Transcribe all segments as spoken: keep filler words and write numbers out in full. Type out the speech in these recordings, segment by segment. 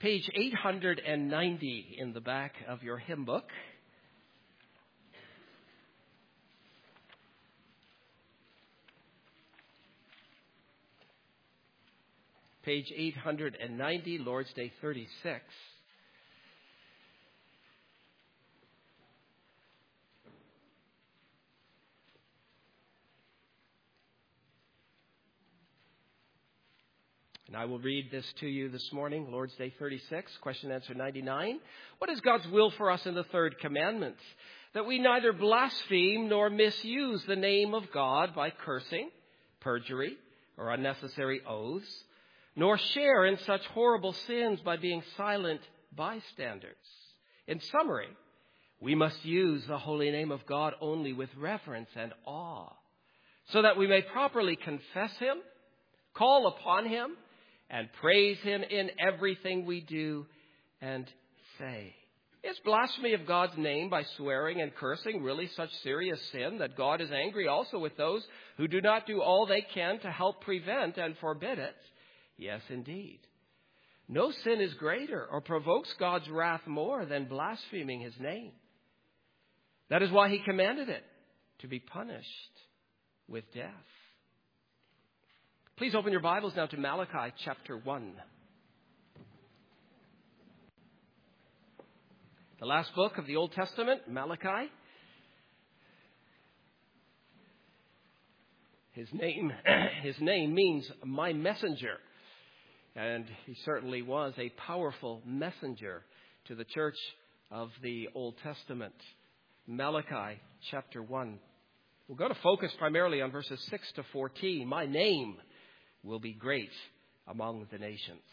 Page eight hundred ninety in the back of your hymn book. Page eight hundred ninety, Lord's Day thirty-six. And I will read this to you this morning, Lord's Day thirty-six, question answer ninety-nine. What is God's will for us in the third commandment? That we neither blaspheme nor misuse the name of God by cursing, perjury, or unnecessary oaths, nor share in such horrible sins by being silent bystanders. In summary, we must use the holy name of God only with reverence and awe, so that we may properly confess Him, call upon Him, and praise Him in everything we do and say. Is blasphemy of God's name by swearing and cursing really such serious sin that God is angry also with those who do not do all they can to help prevent and forbid it? Yes, indeed. No sin is greater or provokes God's wrath more than blaspheming His name. That is why He commanded it to be punished with death. Please open your Bibles now to Malachi chapter one. The last book of the Old Testament, Malachi. His name, his name means my messenger. And he certainly was a powerful messenger to the church of the Old Testament. Malachi chapter one. We're going to focus primarily on verses six to fourteen. My name will be great among the nations.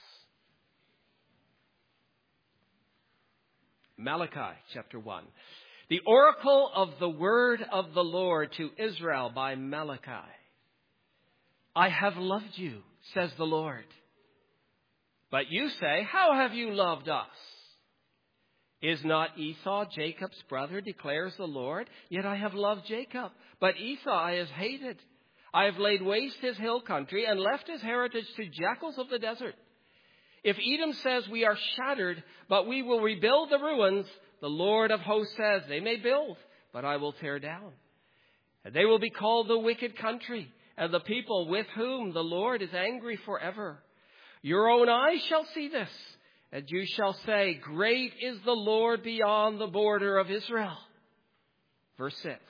Malachi chapter one. The oracle of the word of the Lord to Israel by Malachi. I have loved you, says the Lord. But you say, how have you loved us? Is not Esau Jacob's brother, declares the Lord? Yet I have loved Jacob, but Esau I have hated. I have laid waste his hill country and left his heritage to jackals of the desert. If Edom says we are shattered, but we will rebuild the ruins, the Lord of hosts says they may build, but I will tear down. And they will be called the wicked country, and the people with whom the Lord is angry forever. Your own eyes shall see this, and you shall say, great is the Lord beyond the border of Israel. Verse six.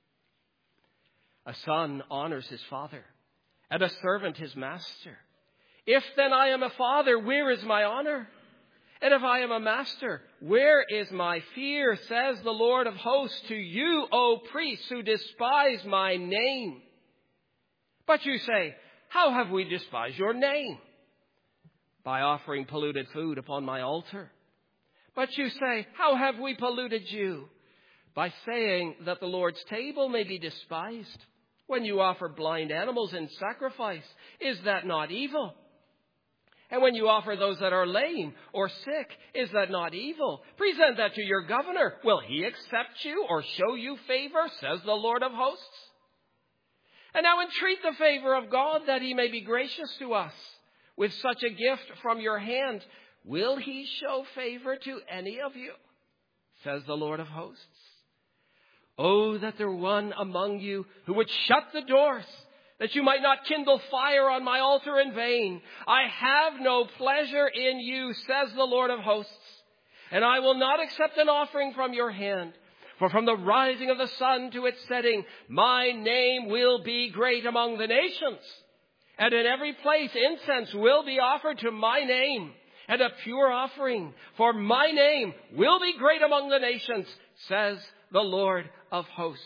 A son honors his father, and a servant his master. If then I am a father, where is my honor? And if I am a master, where is my fear, says the Lord of hosts to you, O priests, who despise my name. But you say, how have we despised your name? By offering polluted food upon my altar. But you say, how have we polluted you? By saying that the Lord's table may be despised. When you offer blind animals in sacrifice, is that not evil? And when you offer those that are lame or sick, is that not evil? Present that to your governor. Will he accept you or show you favor, says the Lord of hosts? And now entreat the favor of God that he may be gracious to us. With such a gift from your hand, will he show favor to any of you, says the Lord of hosts? Oh, that there were one among you who would shut the doors, that you might not kindle fire on my altar in vain. I have no pleasure in you, says the Lord of hosts, and I will not accept an offering from your hand. For from the rising of the sun to its setting, my name will be great among the nations. And in every place incense will be offered to my name, and a pure offering. For my name will be great among the nations, says the Lord of hosts.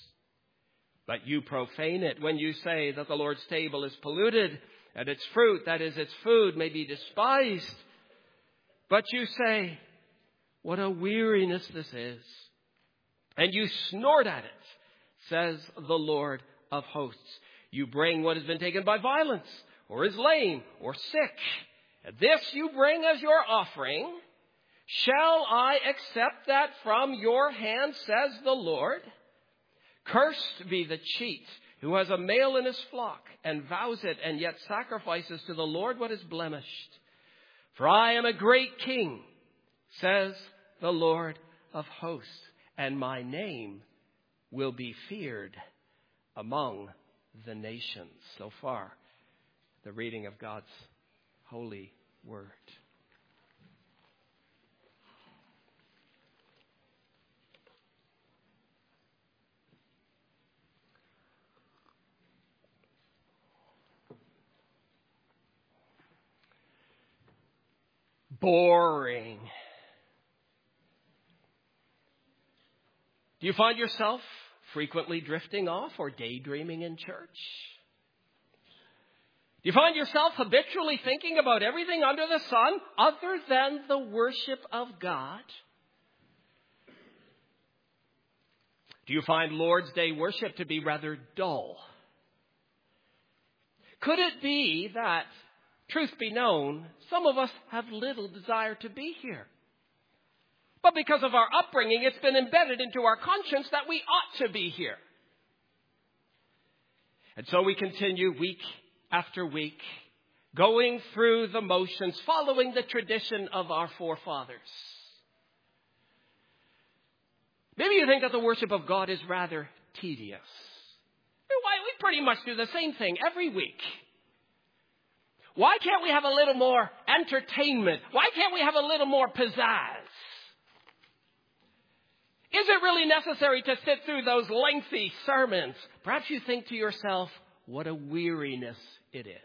But you profane it when you say that the Lord's table is polluted, and its fruit, that is, its food, may be despised. But you say, what a weariness this is. And you snort at it, says the Lord of hosts. You bring what has been taken by violence, or is lame, or sick. And this you bring as your offering. Shall I accept that from your hand, says the Lord? Cursed be the cheat who has a male in his flock, and vows it, and yet sacrifices to the Lord what is blemished. For I am a great king, says the Lord of hosts, and my name will be feared among the nations. So far, the reading of God's holy word. Boring. Do you find yourself frequently drifting off or daydreaming in church? Do you find yourself habitually thinking about everything under the sun other than the worship of God? Do you find Lord's Day worship to be rather dull? Could it be that, truth be known, some of us have little desire to be here? But because of our upbringing, it's been embedded into our conscience that we ought to be here. And so we continue week after week, going through the motions, following the tradition of our forefathers. Maybe you think that the worship of God is rather tedious. Why, we pretty much do the same thing every week. Why can't we have a little more entertainment? Why can't we have a little more pizzazz? Is it really necessary to sit through those lengthy sermons? Perhaps you think to yourself, what a weariness it is.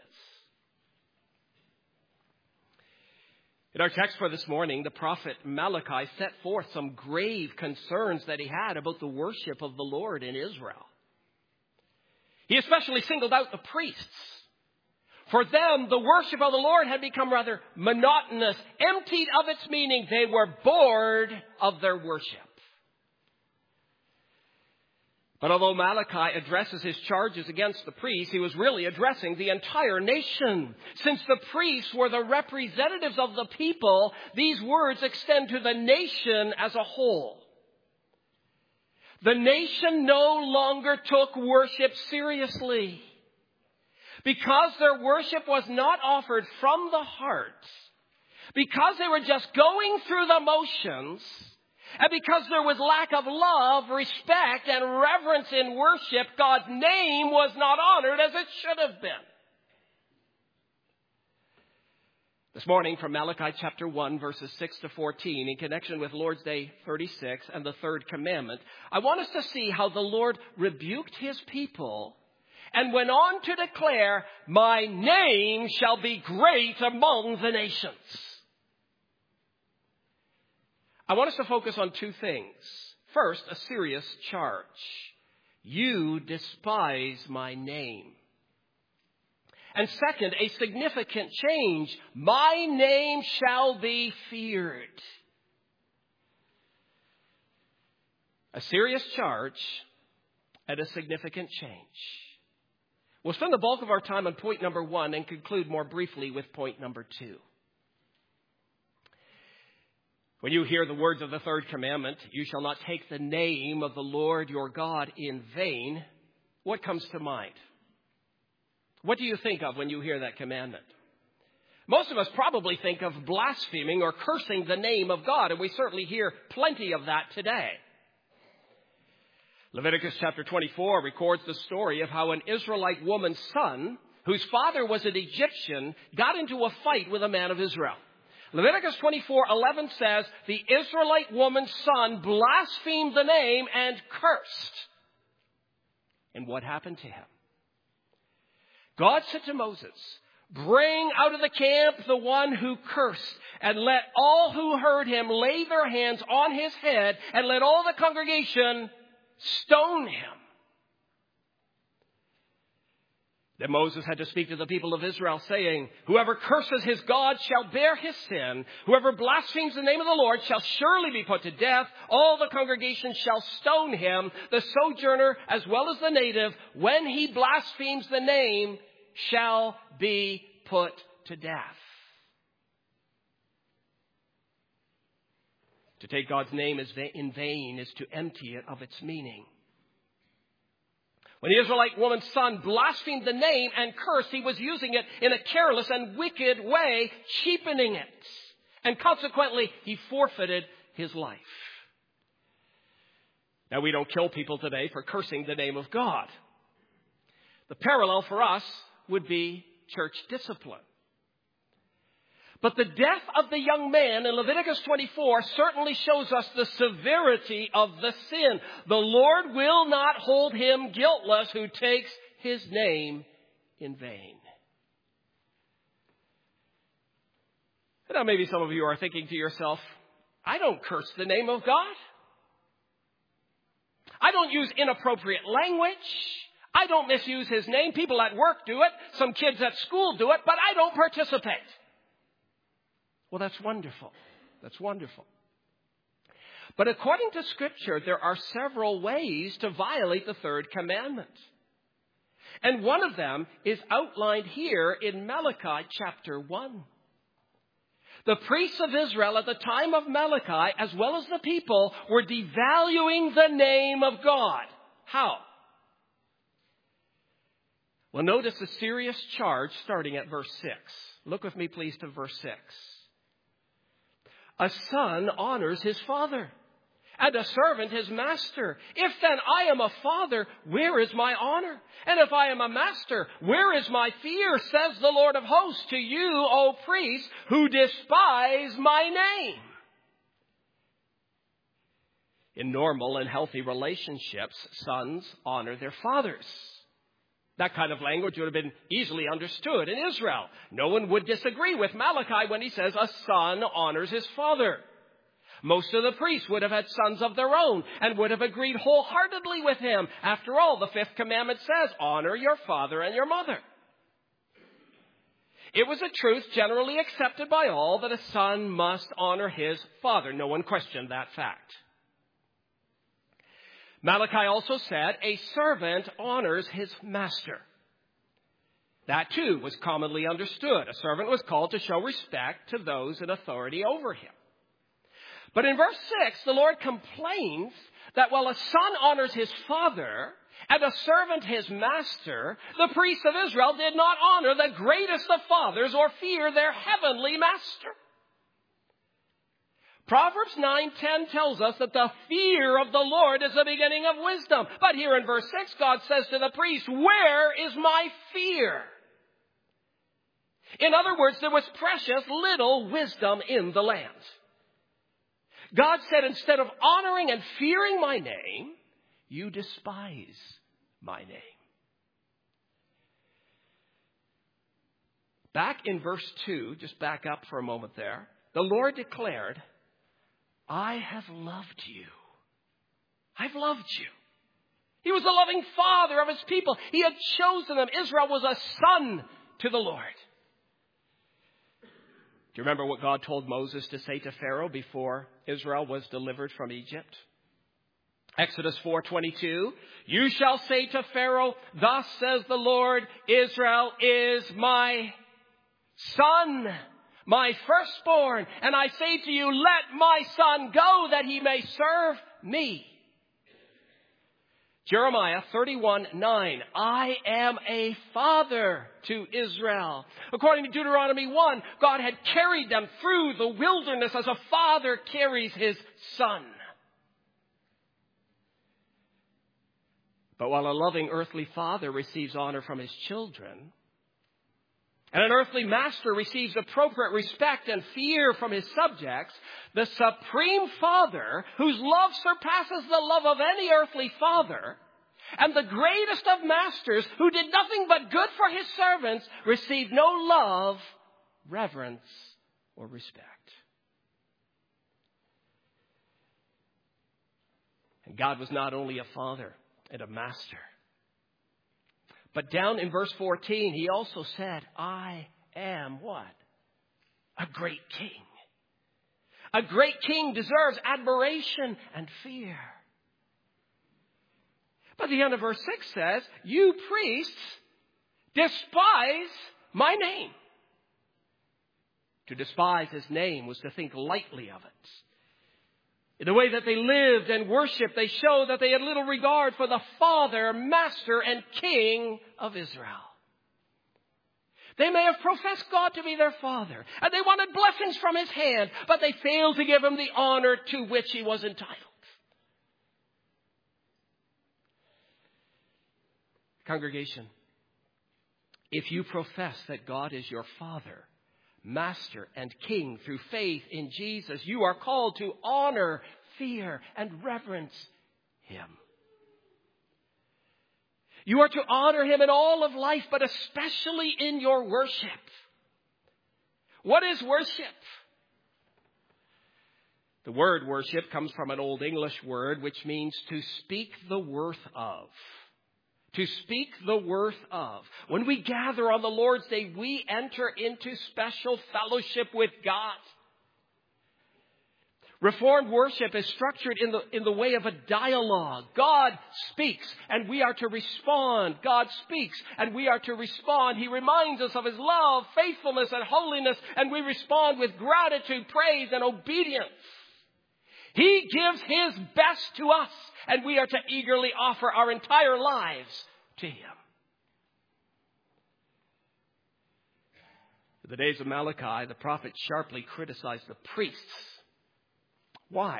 In our text for this morning, the prophet Malachi set forth some grave concerns that he had about the worship of the Lord in Israel. He especially singled out the priests. For them, the worship of the Lord had become rather monotonous, emptied of its meaning. They were bored of their worship. But although Malachi addresses his charges against the priests, he was really addressing the entire nation. Since the priests were the representatives of the people, these words extend to the nation as a whole. The nation no longer took worship seriously. Because their worship was not offered from the heart, because they were just going through the motions, and because there was lack of love, respect, and reverence in worship, God's name was not honored as it should have been. This morning from Malachi chapter one, verses six to fourteen, in connection with Lord's Day thirty-six and the third commandment, I want us to see how the Lord rebuked his people and went on to declare, my name shall be great among the nations. I want us to focus on two things. First, a serious charge. You despise my name. And second, a significant change. My name shall be feared. A serious charge and a significant change. We'll spend the bulk of our time on point number one and conclude more briefly with point number two. When you hear the words of the third commandment, you shall not take the name of the Lord your God in vain, what comes to mind? What do you think of when you hear that commandment? Most of us probably think of blaspheming or cursing the name of God, and we certainly hear plenty of that today. Leviticus chapter twenty-four records the story of how an Israelite woman's son, whose father was an Egyptian, got into a fight with a man of Israel. Leviticus twenty-four eleven says, the Israelite woman's son blasphemed the name and cursed. And what happened to him? God said to Moses, bring out of the camp the one who cursed, and let all who heard him lay their hands on his head, and let all the congregation stone him. Then Moses had to speak to the people of Israel, saying, whoever curses his God shall bear his sin. Whoever blasphemes the name of the Lord shall surely be put to death. All the congregation shall stone him, the sojourner as well as the native, when he blasphemes the name, shall be put to death. To take God's name in vain is to empty it of its meaning. When the Israelite woman's son blasphemed the name and cursed, he was using it in a careless and wicked way, cheapening it. And consequently, he forfeited his life. Now, we don't kill people today for cursing the name of God. The parallel for us would be church discipline. But the death of the young man in Leviticus twenty-four certainly shows us the severity of the sin. The Lord will not hold him guiltless who takes his name in vain. Now, maybe some of you are thinking to yourself, I don't curse the name of God. I don't use inappropriate language. I don't misuse his name. People at work do it. Some kids at school do it, but I don't participate. Well, that's wonderful. That's wonderful. But according to Scripture, there are several ways to violate the third commandment. And one of them is outlined here in Malachi chapter one. The priests of Israel at the time of Malachi, as well as the people, were devaluing the name of God. How? Well, notice a serious charge starting at verse six. Look with me, please, to verse six. A son honors his father, and a servant his master. If then I am a father, where is my honor? And if I am a master, where is my fear? Says the Lord of hosts to you, O priests, who despise my name. In normal and healthy relationships, sons honor their fathers. That kind of language would have been easily understood in Israel. No one would disagree with Malachi when he says a son honors his father. Most of the priests would have had sons of their own and would have agreed wholeheartedly with him. After all, the fifth commandment says, honor your father and your mother. It was a truth generally accepted by all that a son must honor his father. No one questioned that fact. Malachi also said, a servant honors his master. That too was commonly understood. A servant was called to show respect to those in authority over him. But in verse six, the Lord complains that while a son honors his father and a servant his master, the priests of Israel did not honor the greatest of fathers or fear their heavenly master. Proverbs nine ten tells us that the fear of the Lord is the beginning of wisdom. But here in verse six, God says to the priest, where is my fear? In other words, there was precious little wisdom in the land. God said, instead of honoring and fearing my name, you despise my name. Back in verse two, just back up for a moment there, the Lord declared, I have loved you. I've loved you. He was the loving father of his people. He had chosen them. Israel was a son to the Lord. Do you remember what God told Moses to say to Pharaoh before Israel was delivered from Egypt? Exodus four twenty-two, you shall say to Pharaoh, thus says the Lord, Israel is my son, my firstborn, and I say to you, let my son go that he may serve me. Jeremiah thirty-one nine, I am a father to Israel. According to Deuteronomy one, God had carried them through the wilderness as a father carries his son. But while a loving earthly father receives honor from his children, and an earthly master receives appropriate respect and fear from his subjects, the supreme Father, whose love surpasses the love of any earthly father, and the greatest of masters, who did nothing but good for his servants, received no love, reverence, or respect. And God was not only a father and a master, but down in verse fourteen, he also said, I am what? A great king. A great king deserves admiration and fear. But the end of verse six says, you priests despise my name. To despise his name was to think lightly of it. In the way that they lived and worshiped, they showed that they had little regard for the Father, Master, and King of Israel. They may have professed God to be their Father, and they wanted blessings from His hand, but they failed to give Him the honor to which He was entitled. Congregation, if you profess that God is your Father, Master, and King through faith in Jesus, you are called to honor, fear, and reverence Him. You are to honor Him in all of life, but especially in your worship. What is worship? The word worship comes from an Old English word which means to speak the worth of. To speak the worth of. When we gather on the Lord's Day, we enter into special fellowship with God. Reformed worship is structured in the, in the way of a dialogue. God speaks and we are to respond. God speaks and we are to respond. He reminds us of His love, faithfulness, and holiness, and we respond with gratitude, praise, and obedience. He gives His best to us, and we are to eagerly offer our entire lives to Him. In the days of Malachi, the prophet sharply criticized the priests. Why?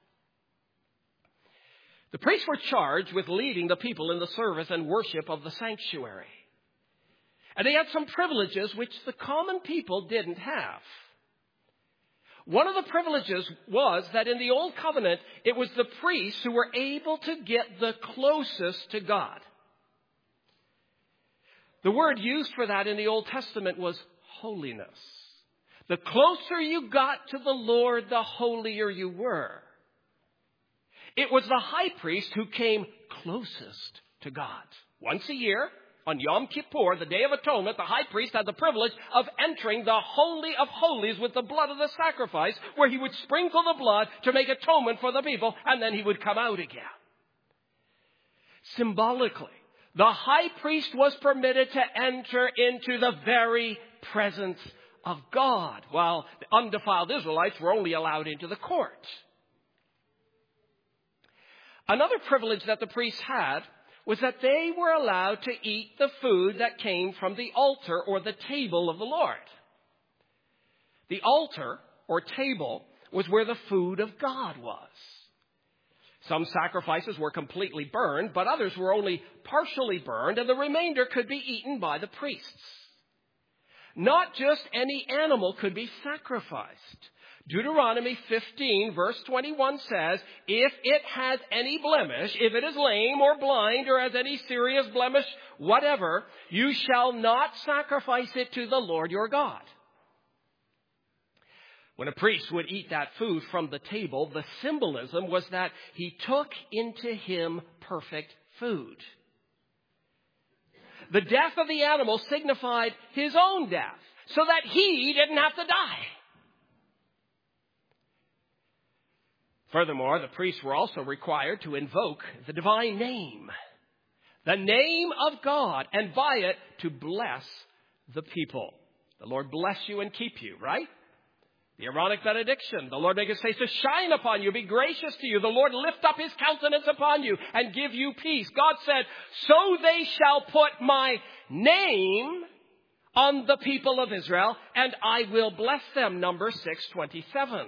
The priests were charged with leading the people in the service and worship of the sanctuary. And they had some privileges which the common people didn't have. One of the privileges was that in the Old Covenant, it was the priests who were able to get the closest to God. The word used for that in the Old Testament was holiness. The closer you got to the Lord, the holier you were. It was the high priest who came closest to God. Once a year, on Yom Kippur, the Day of Atonement, the high priest had the privilege of entering the Holy of Holies with the blood of the sacrifice, where he would sprinkle the blood to make atonement for the people, and then he would come out again. Symbolically, the high priest was permitted to enter into the very presence of God, while the undefiled Israelites were only allowed into the court. Another privilege that the priests had was that they were allowed to eat the food that came from the altar or the table of the Lord. The altar or table was where the food of God was. Some sacrifices were completely burned, but others were only partially burned, and the remainder could be eaten by the priests. Not just any animal could be sacrificed. Deuteronomy fifteen, verse twenty-one says, if it has any blemish, if it is lame or blind or has any serious blemish, whatever, you shall not sacrifice it to the Lord your God. When a priest would eat that food from the table, the symbolism was that he took into him perfect food. The death of the animal signified his own death, so that he didn't have to die. Furthermore, the priests were also required to invoke the divine name, the name of God, and by it to bless the people. The Lord bless you and keep you, right? The Aaronic benediction. The Lord make His face to shine upon you, be gracious to you. The Lord lift up His countenance upon you and give you peace. God said, so they shall put my name on the people of Israel, and I will bless them. Numbers six twenty-seven.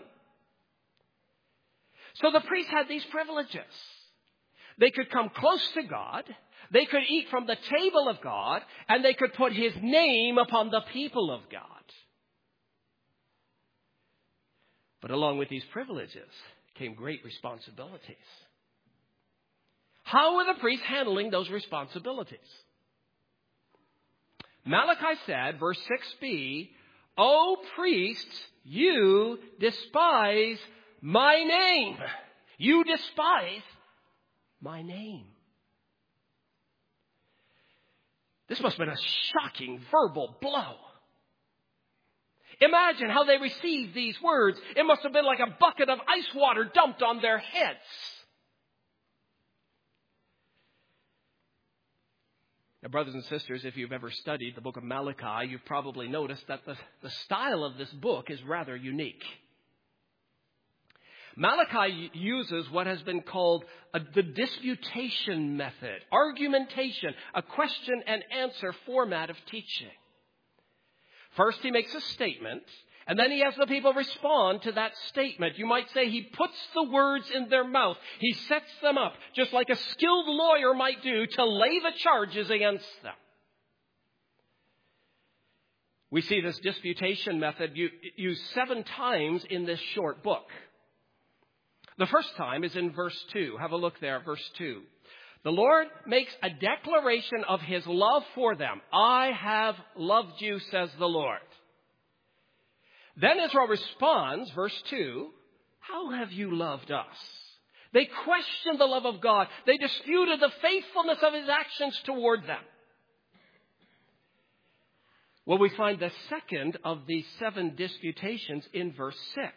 So the priests had these privileges. They could come close to God, they could eat from the table of God, and they could put His name upon the people of God. But along with these privileges came great responsibilities. How were the priests handling those responsibilities? Malachi said, verse six b, O priests, you despise my name. You despise my name. This must have been a shocking verbal blow. Imagine how they received these words. It must have been like a bucket of ice water dumped on their heads. Now, brothers and sisters, if you've ever studied the book of Malachi, you've probably noticed that the, the style of this book is rather unique. Malachi uses what has been called a, the disputation method, argumentation, a question and answer format of teaching. First, he makes a statement, and then he has the people respond to that statement. You might say he puts the words in their mouth. He sets them up, just like a skilled lawyer might do, to lay the charges against them. We see this disputation method used seven times in this short book. The first time is in verse two. Have a look there, verse two. The Lord makes a declaration of his love for them. I have loved you, says the Lord. Then Israel responds, verse two, how have you loved us? They questioned the love of God. They disputed the faithfulness of his actions toward them. Well, we find the second of these seven disputations in verse six.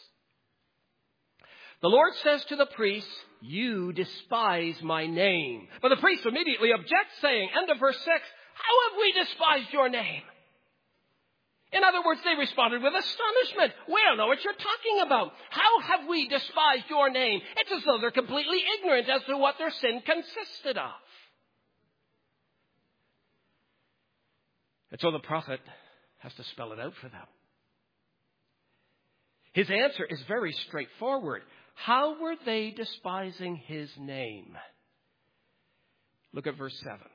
The Lord says to the priests, you despise my name. But the priests immediately object, saying, end of verse six, how have we despised your name? In other words, they responded with astonishment. We don't know what you're talking about. How have we despised your name? It's as though they're completely ignorant as to what their sin consisted of. And so the prophet has to spell it out for them. His answer is very straightforward. How were they despising his name? Look at verse seven.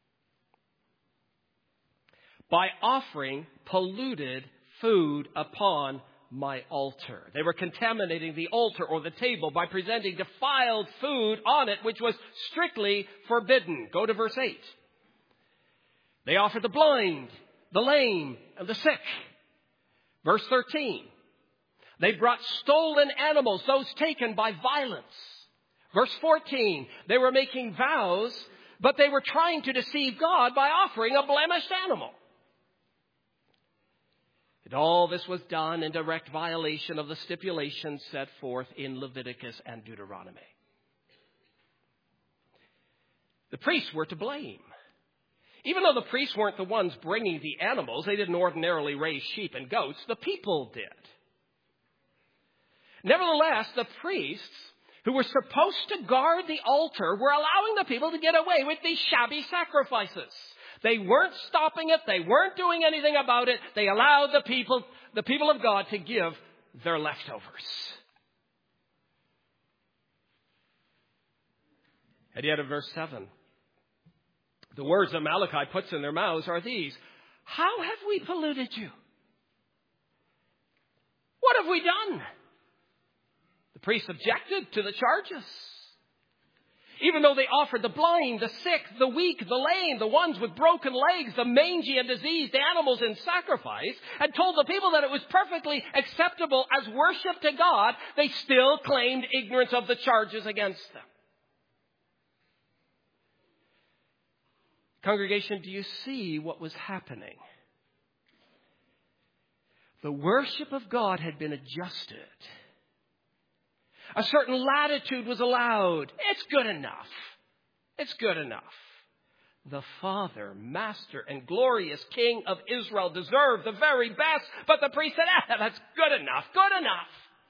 By offering polluted food upon my altar. They were contaminating the altar or the table by presenting defiled food on it, which was strictly forbidden. Go to verse eight. They offered the blind, the lame, and the sick. Verse thirteen. They brought stolen animals, those taken by violence. Verse fourteen. They were making vows, but they were trying to deceive God by offering a blemished animal. And all this was done in direct violation of the stipulations set forth in Leviticus and Deuteronomy. The priests were to blame. Even though the priests weren't the ones bringing the animals, they didn't ordinarily raise sheep and goats, the people did. Nevertheless, the priests, who were supposed to guard the altar, were allowing the people to get away with these shabby sacrifices. They weren't stopping it. They weren't doing anything about it. They allowed the people, the people of God to give their leftovers. At the end of verse seven, the words that Malachi puts in their mouths are these. How have we polluted you? What have we done? The priests objected to the charges. Even though they offered the blind, the sick, the weak, the lame, the ones with broken legs, the mangy and diseased animals in sacrifice, and told the people that it was perfectly acceptable as worship to God, they still claimed ignorance of the charges against them. Congregation, do you see what was happening? The worship of God had been adjusted. A certain latitude was allowed. It's good enough. It's good enough. The Father, Master, and glorious King of Israel deserved the very best, but the priest said, ah, that's good enough, good enough.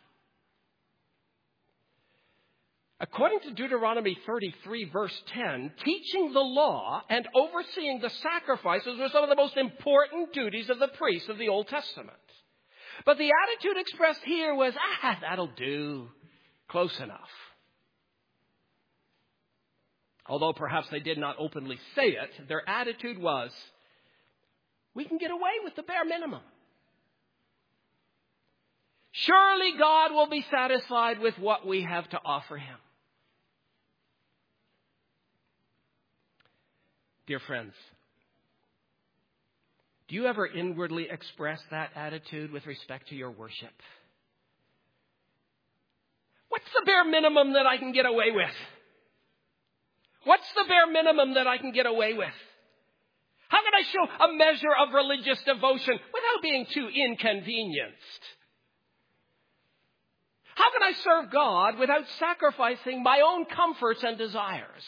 According to Deuteronomy thirty-three, verse ten, teaching the law and overseeing the sacrifices were some of the most important duties of the priests of the Old Testament. But the attitude expressed here was, ah, that'll do. Close enough. Although perhaps they did not openly say it, their attitude was, we can get away with the bare minimum. Surely God will be satisfied with what we have to offer him. Dear friends, do you ever inwardly express that attitude with respect to your worship? What's the bare minimum that I can get away with? What's the bare minimum that I can get away with? How can I show a measure of religious devotion without being too inconvenienced? How can I serve God without sacrificing my own comforts and desires?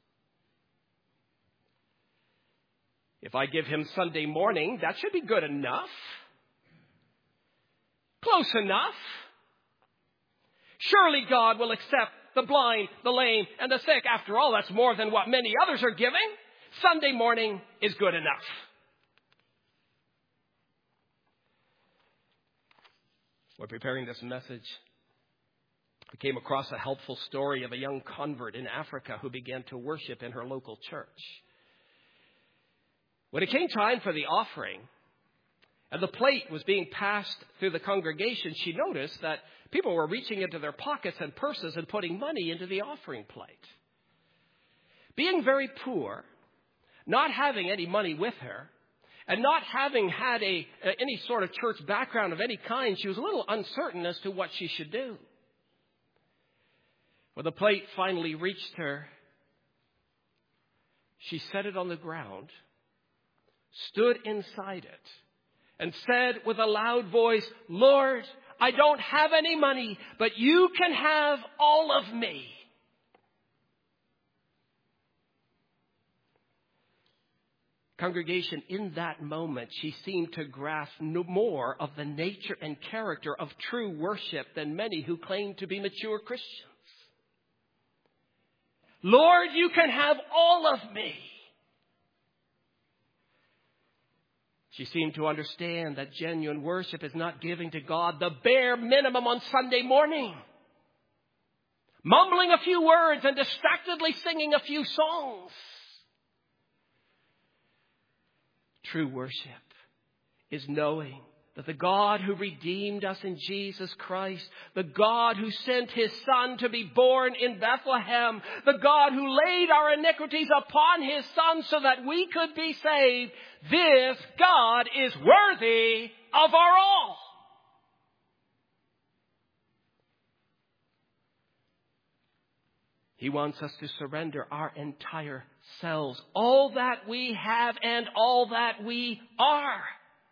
If I give him Sunday morning, that should be good enough. Close enough. Surely God will accept the blind, the lame, and the sick. After all, that's more than what many others are giving. Sunday morning is good enough. We're preparing this message. I came across a helpful story of a young convert in Africa who began to worship in her local church. When it came time for the offering, and the plate was being passed through the congregation, she noticed that people were reaching into their pockets and purses and putting money into the offering plate. Being very poor, not having any money with her, and not having had a, any sort of church background of any kind, she was a little uncertain as to what she should do. When the plate finally reached her, she set it on the ground, stood inside it, and said with a loud voice, "Lord, I don't have any money, but you can have all of me." Congregation, in that moment, she seemed to grasp no more of the nature and character of true worship than many who claim to be mature Christians. Lord, you can have all of me. She seemed to understand that genuine worship is not giving to God the bare minimum on Sunday morning, mumbling a few words and distractedly singing a few songs. True worship is knowing that the God who redeemed us in Jesus Christ, the God who sent his Son to be born in Bethlehem, the God who laid our iniquities upon his Son so that we could be saved, this God is worthy of our all. He wants us to surrender our entire selves, all that we have and all that we are.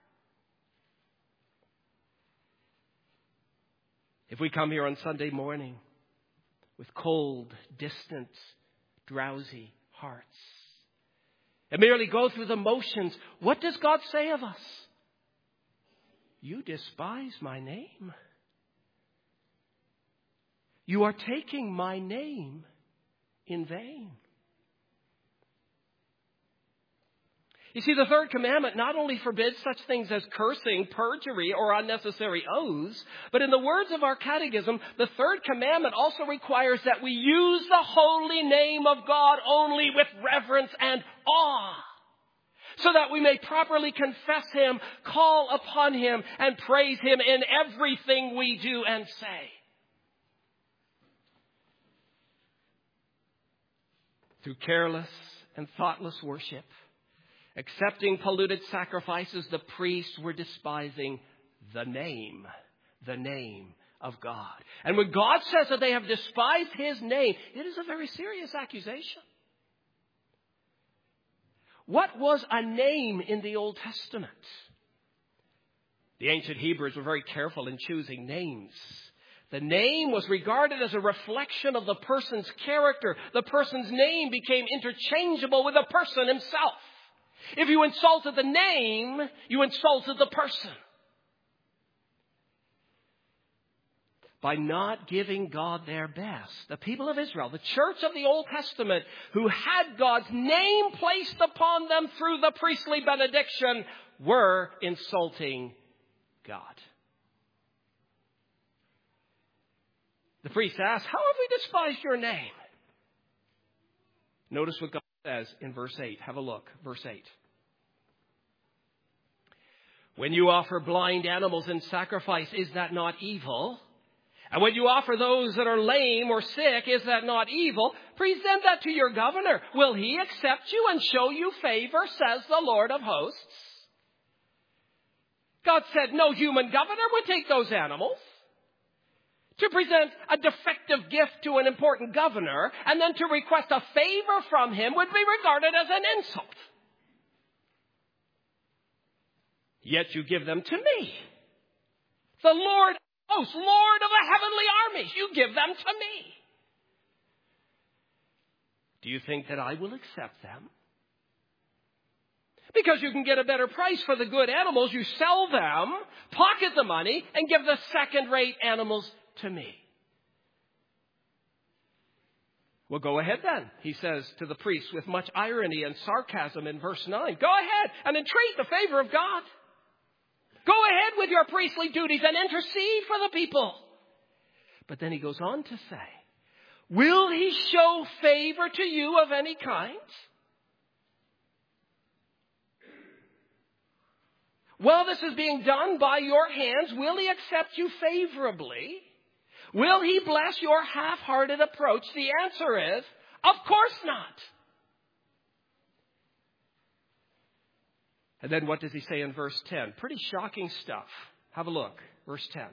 If we come here on Sunday morning with cold, distant, drowsy hearts and merely go through the motions, what does God say of us? You despise my name. You are taking my name in vain. You see, the third commandment not only forbids such things as cursing, perjury, or unnecessary oaths, but in the words of our catechism, the third commandment also requires that we use the holy name of God only with reverence and awe, so that we may properly confess him, call upon him, and praise him in everything we do and say. Through careless and thoughtless worship, accepting polluted sacrifices, the priests were despising the name, the name of God. And when God says that they have despised his name, it is a very serious accusation. What was a name in the Old Testament? The ancient Hebrews were very careful in choosing names. The name was regarded as a reflection of the person's character. The person's name became interchangeable with the person himself. If you insulted the name, you insulted the person. By not giving God their best, the people of Israel, the church of the Old Testament, who had God's name placed upon them through the priestly benediction, were insulting God. The priest asked, "How have we despised your name?" Notice what God says in verse eight. Have a look. Verse eight. When you offer blind animals in sacrifice, is that not evil? And when you offer those that are lame or sick, is that not evil? Present that to your governor. Will he accept you and show you favor, says the Lord of hosts? God said no human governor would take those animals. To present a defective gift to an important governor and then to request a favor from him would be regarded as an insult. Yet you give them to me, the Lord of hosts, Lord of the heavenly armies. You give them to me. Do you think that I will accept them? Because you can get a better price for the good animals. You sell them, pocket the money, and give the second-rate animals to me. Well, go ahead then, he says to the priest with much irony and sarcasm in verse nine. Go ahead and entreat the favor of God. Go ahead with your priestly duties and intercede for the people. But then he goes on to say, will he show favor to you of any kind? While this is being done by your hands, will he accept you favorably? Will he bless your half-hearted approach? The answer is, of course not. And then what does he say in verse ten? Pretty shocking stuff. Have a look. Verse ten.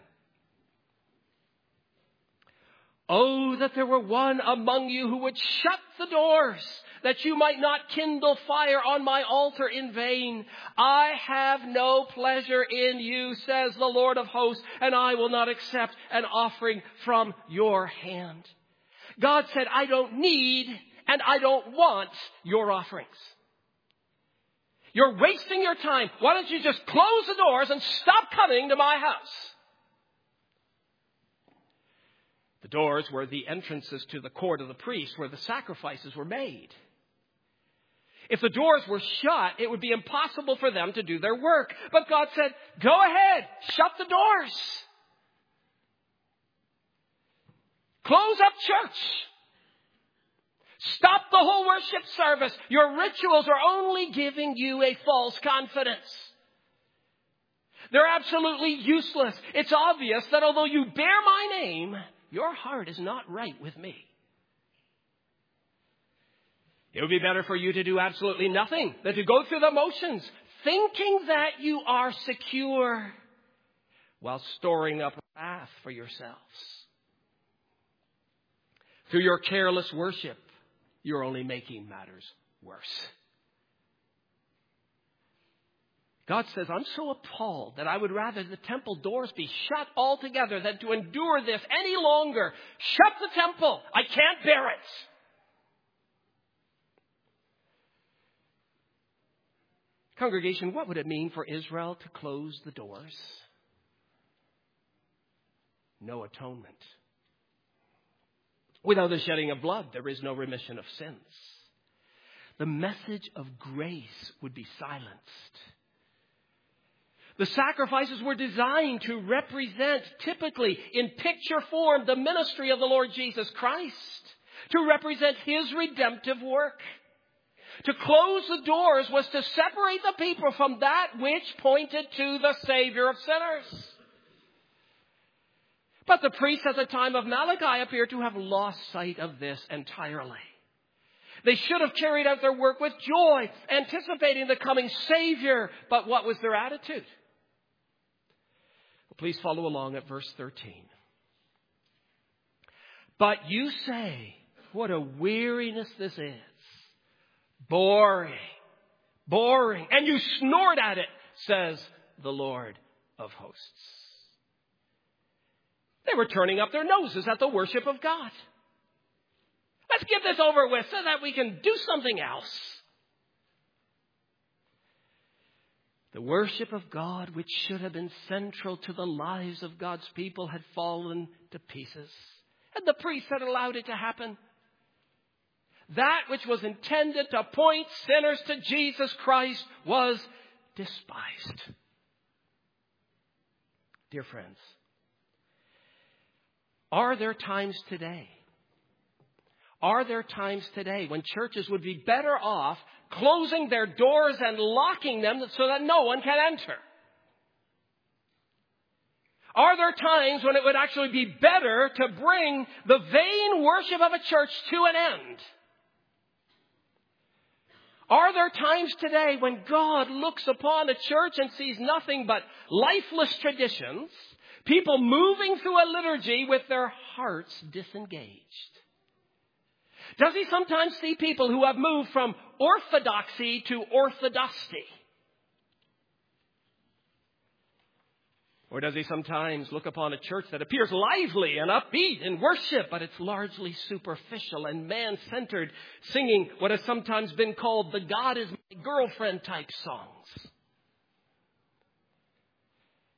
Oh, that there were one among you who would shut the doors, that you might not kindle fire on my altar in vain. I have no pleasure in you, says the Lord of hosts, and I will not accept an offering from your hand. God said, I don't need and I don't want your offerings. You're wasting your time. Why don't you just close the doors and stop coming to my house? The doors were the entrances to the court of the priest where the sacrifices were made. If the doors were shut, it would be impossible for them to do their work. But God said, go ahead, shut the doors. Close up church. Stop the whole worship service. Your rituals are only giving you a false confidence. They're absolutely useless. It's obvious that although you bear my name, your heart is not right with me. It would be better for you to do absolutely nothing than to go through the motions, thinking that you are secure while storing up wrath for yourselves. Through your careless worship, you're only making matters worse. God says, I'm so appalled that I would rather the temple doors be shut altogether than to endure this any longer. Shut the temple. I can't bear it. Congregation, what would it mean for Israel to close the doors? No atonement. Without the shedding of blood, there is no remission of sins. The message of grace would be silenced. The sacrifices were designed to represent, typically in picture form, the ministry of the Lord Jesus Christ, to represent his redemptive work. To close the doors was to separate the people from that which pointed to the Savior of sinners. But the priests at the time of Malachi appear to have lost sight of this entirely. They should have carried out their work with joy, anticipating the coming Savior. But what was their attitude? Please follow along at verse thirteen. But you say, what a weariness this is. Boring. Boring. And you snort at it, says the Lord of hosts. They were turning up their noses at the worship of God. Let's get this over with so that we can do something else. The worship of God, which should have been central to the lives of God's people, had fallen to pieces. And the priests had allowed it to happen. That which was intended to point sinners to Jesus Christ was despised. Dear friends, are there times today? Are there times today when churches would be better off closing their doors and locking them so that no one can enter? Are there times when it would actually be better to bring the vain worship of a church to an end? Are there times today when God looks upon a church and sees nothing but lifeless traditions, people moving through a liturgy with their hearts disengaged? Does he sometimes see people who have moved from orthodoxy to orthodoxy? Or does he sometimes look upon a church that appears lively and upbeat in worship, but it's largely superficial and man-centered, singing what has sometimes been called the God is my girlfriend type songs?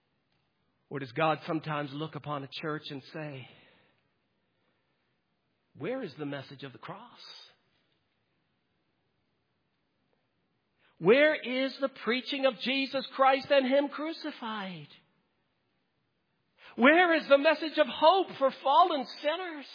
Or does God sometimes look upon a church and say, Where is the message of the cross? Where is the preaching of Jesus Christ and Him crucified? Where is the message of hope for fallen sinners?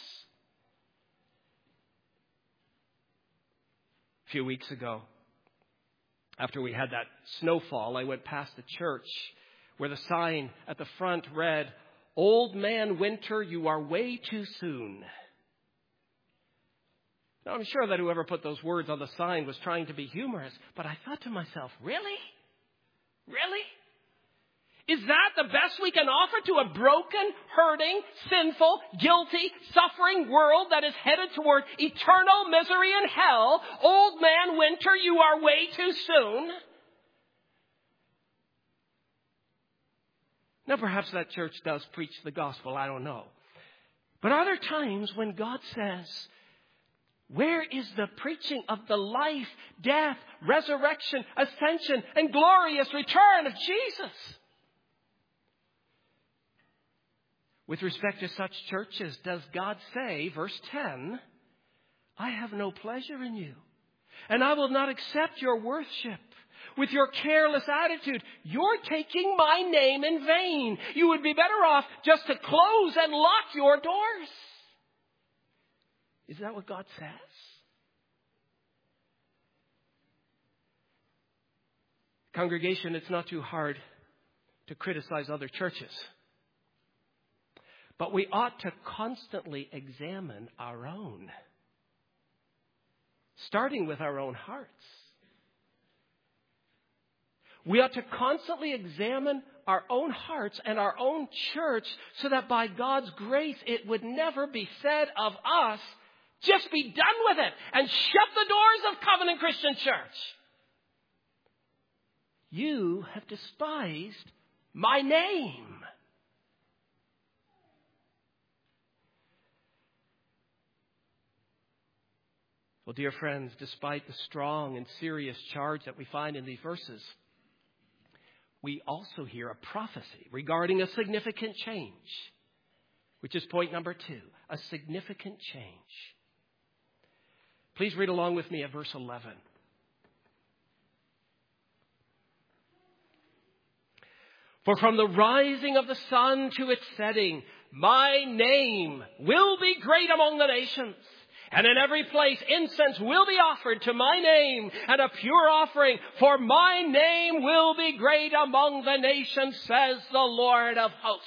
A few weeks ago, after we had that snowfall, I went past the church where the sign at the front read, "Old Man Winter, you are way too soon." Now, I'm sure that whoever put those words on the sign was trying to be humorous, but I thought to myself, really? Really? Is that the best we can offer to a broken, hurting, sinful, guilty, suffering world that is headed toward eternal misery and hell? Old Man Winter, you are way too soon. Now, perhaps that church does preach the gospel, I don't know. But are there times when God says, where is the preaching of the life, death, resurrection, ascension, and glorious return of Jesus? With respect to such churches, does God say, verse ten, I have no pleasure in you, and I will not accept your worship. With your careless attitude, you're taking my name in vain. You would be better off just to close and lock your doors. Is that what God says? Congregation, it's not too hard to criticize other churches. But we ought to constantly examine our own, starting with our own hearts. We ought to constantly examine our own hearts and our own church so that by God's grace it would never be said of us, just be done with it and shut the doors of Covenant Christian Church. You have despised my name. Well, dear friends, despite the strong and serious charge that we find in these verses, we also hear a prophecy regarding a significant change, which is point number two, a significant change. Please read along with me at verse eleven. For from the rising of the sun to its setting, my name will be great among the nations. And in every place incense will be offered to my name, and a pure offering, for my name will be great among the nations, says the Lord of hosts.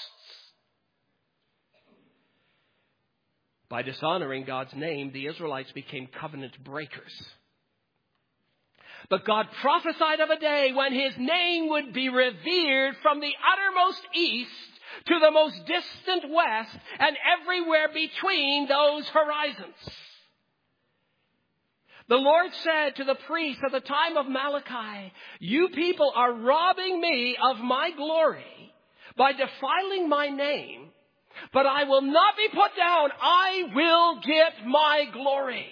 By dishonoring God's name, the Israelites became covenant breakers. But God prophesied of a day when His name would be revered from the uttermost east to the most distant west, and everywhere between those horizons. The Lord said to the priests at the time of Malachi, you people are robbing me of my glory by defiling my name, but I will not be put down. I will get my glory.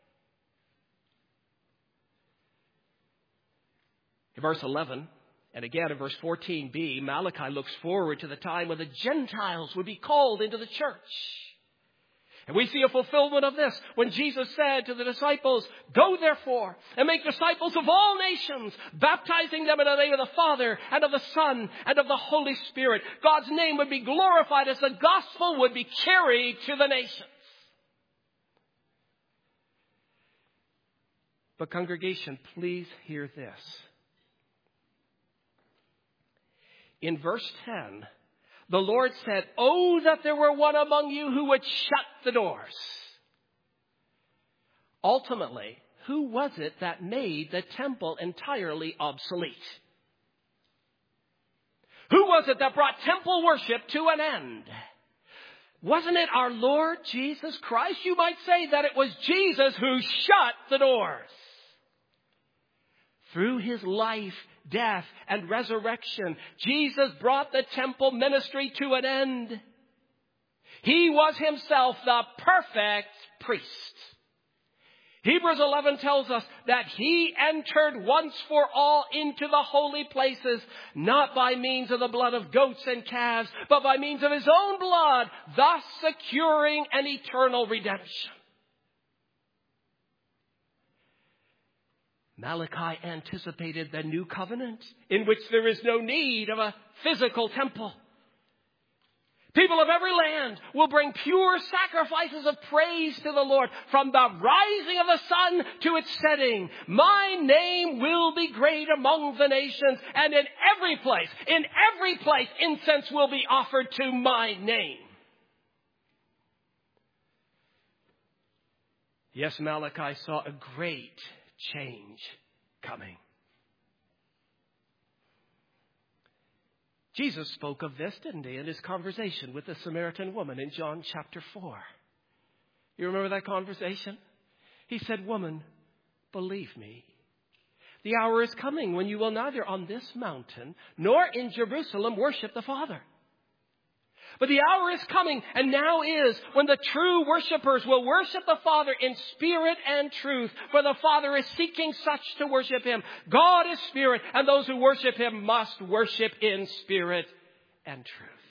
In verse eleven, and again in verse fourteen b, Malachi looks forward to the time when the Gentiles would be called into the church. And we see a fulfillment of this when Jesus said to the disciples, go therefore and make disciples of all nations, baptizing them in the name of the Father and of the Son and of the Holy Spirit. God's name would be glorified as the gospel would be carried to the nations. But congregation, please hear this. In verse ten, the Lord said, oh, that there were one among you who would shut the doors. Ultimately, who was it that made the temple entirely obsolete? Who was it that brought temple worship to an end? Wasn't it our Lord Jesus Christ? You might say that it was Jesus who shut the doors. Through His life, death, and resurrection, Jesus brought the temple ministry to an end. He was Himself the perfect priest. Hebrews eleven tells us that He entered once for all into the holy places, not by means of the blood of goats and calves, but by means of His own blood, thus securing an eternal redemption. Malachi anticipated the new covenant in which there is no need of a physical temple. People of every land will bring pure sacrifices of praise to the Lord from the rising of the sun to its setting. My name will be great among the nations, and in every place, in every place, incense will be offered to my name. Yes, Malachi saw a great change coming. Jesus spoke of this, didn't he, in his conversation with the Samaritan woman in John chapter four. You remember that conversation? He said, "Woman, believe me, the hour is coming when you will neither on this mountain nor in Jerusalem worship the Father. But the hour is coming, and now is, when the true worshipers will worship the Father in spirit and truth. For the Father is seeking such to worship him. God is spirit, and those who worship him must worship in spirit and truth."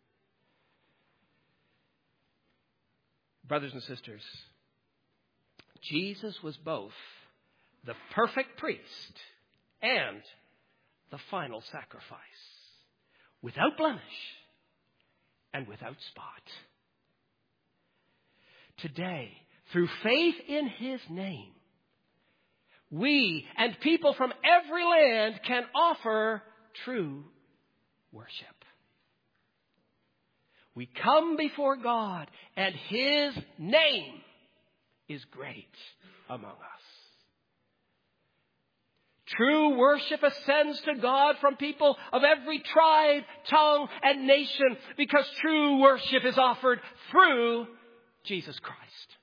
Brothers and sisters, Jesus was both the perfect priest and the final sacrifice, without blemish and without spot. Today, through faith in his name, we and people from every land can offer true worship. We come before God, and his name is great among us. True worship ascends to God from people of every tribe, tongue, and nation, because true worship is offered through Jesus Christ.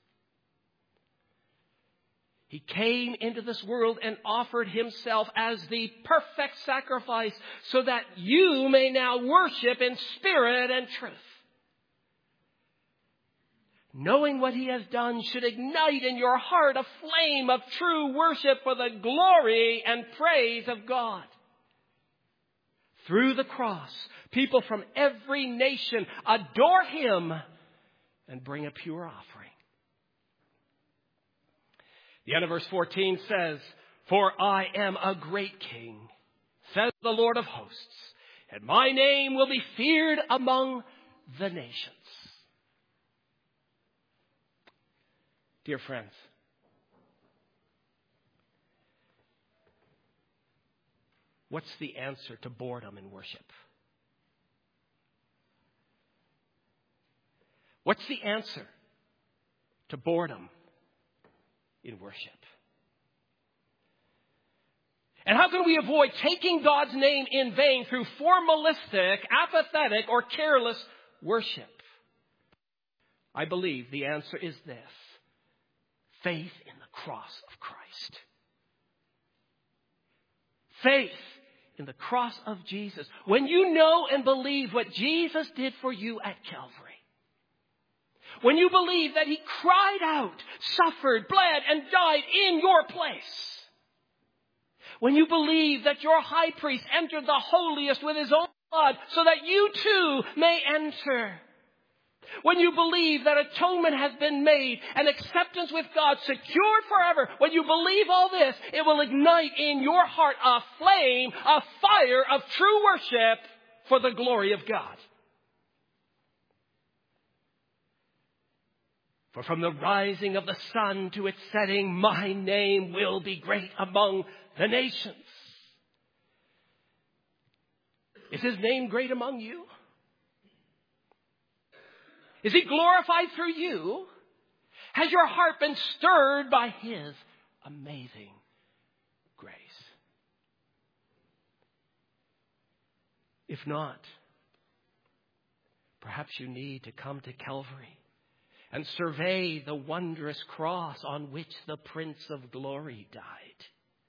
He came into this world and offered himself as the perfect sacrifice so that you may now worship in spirit and truth. Knowing what he has done should ignite in your heart a flame of true worship for the glory and praise of God. Through the cross, people from every nation adore him and bring a pure offering. The end of verse fourteen says, "For I am a great king, says the Lord of hosts, and my name will be feared among the nations." Dear friends, what's the answer to boredom in worship? What's the answer to boredom in worship? And how can we avoid taking God's name in vain through formalistic, apathetic, or careless worship? I believe the answer is this: faith in the cross of Christ. Faith in the cross of Jesus. When you know and believe what Jesus did for you at Calvary. When you believe that he cried out, suffered, bled, and died in your place. When you believe that your high priest entered the holiest with his own blood so that you too may enter. When you believe that atonement has been made and acceptance with God secured forever, when you believe all this, it will ignite in your heart a flame, a fire of true worship for the glory of God. For from the rising of the sun to its setting, my name will be great among the nations. Is his name great among you? Is he glorified through you? Has your heart been stirred by his amazing grace? If not, perhaps you need to come to Calvary and survey the wondrous cross on which the Prince of Glory died.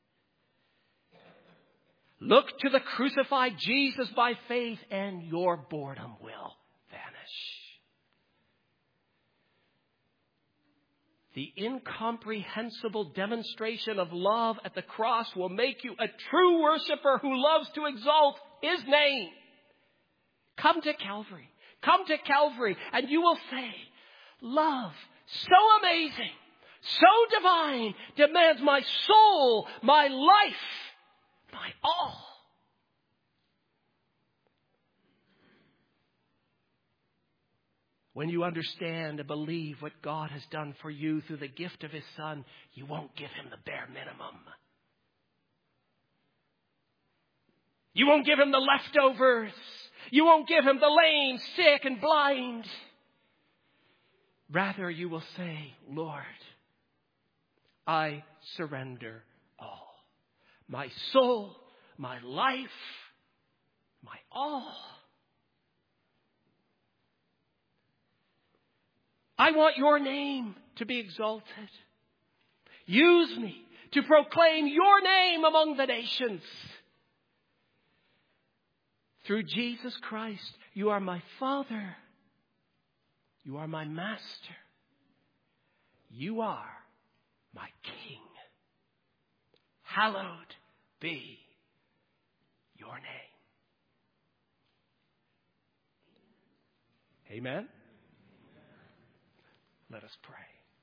Look to the crucified Jesus by faith, and your boredom will vanish. The incomprehensible demonstration of love at the cross will make you a true worshiper who loves to exalt his name. Come to Calvary. Come to Calvary, and you will say, love so amazing, so divine, demands my soul, my life, my all. When you understand and believe what God has done for you through the gift of His Son, you won't give Him the bare minimum. You won't give Him the leftovers. You won't give Him the lame, sick, and blind. Rather, you will say, Lord, I surrender all. My soul, my life, my all. I want your name to be exalted. Use me to proclaim your name among the nations. Through Jesus Christ, you are my Father. You are my Master. You are my King. Hallowed be your name. Amen. Let us pray.